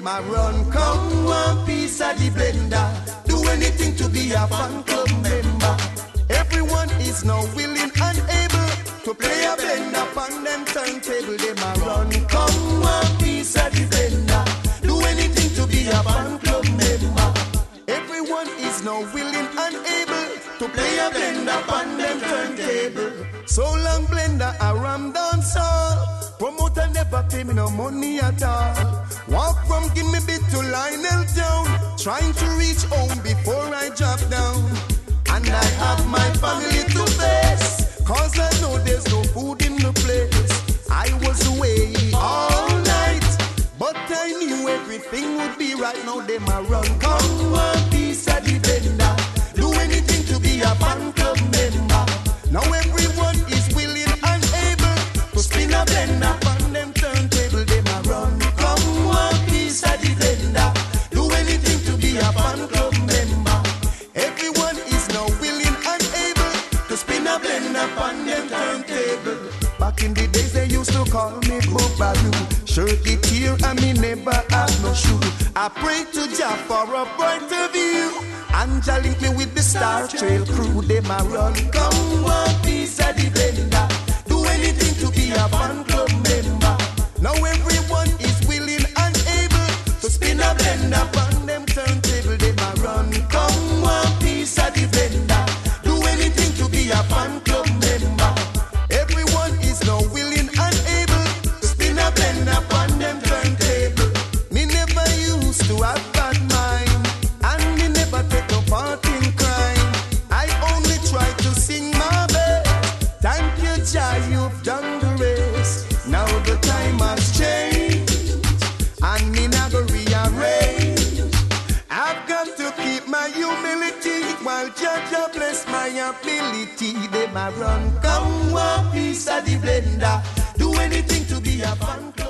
them a run. Come one piece of the blender. Do anything to be a fan club member. Everyone is now willing and able to play a blender upon them turntable. Them a run. Come one piece of the blender. Do anything to be a fan club member. Everyone is now willing and able to play a blender upon them turntable. So long blender a ram dance all. Promoter never pay me no money at all. Walk from Gimme Bit to Lionel Town, trying to reach home before I drop down. And I have my family to face, cause I know there's no food in the place. I was away all night, but I knew everything would be right. Now they ma run. Come one piece of the blender. Do anything to be a fan club member. Now everyone is willing and able to spin a blender on them turntable. They ma run. Come one piece of the blender. Do anything to be a fan club member. Everyone is now willing and able to spin a blender on them turntable. Back in the days they used to call me Boobaroo. Shirt it here and me never have no shoe. I pray to Jah for a brighter view. Anja link me with the Star Trail crew. They ma run. Come one piece of the blender. Do anything to be a fan club member. Now everyone is willing and able to spin a blender on them turntable. They ma run. Come one piece of the blender. Do anything to be a fan club member. Everyone is now willing and able to spin a blender on them turntable. Me never used to have bad mind, and me never take no part in crime. I only try to sing my best. Thank you, Jah, you've done the race. Now the time has changed, and me not go rearrange. I've got to keep my humility while Jah bless my ability. They ma run. Come one piece of the blender. Do anything to be a fan.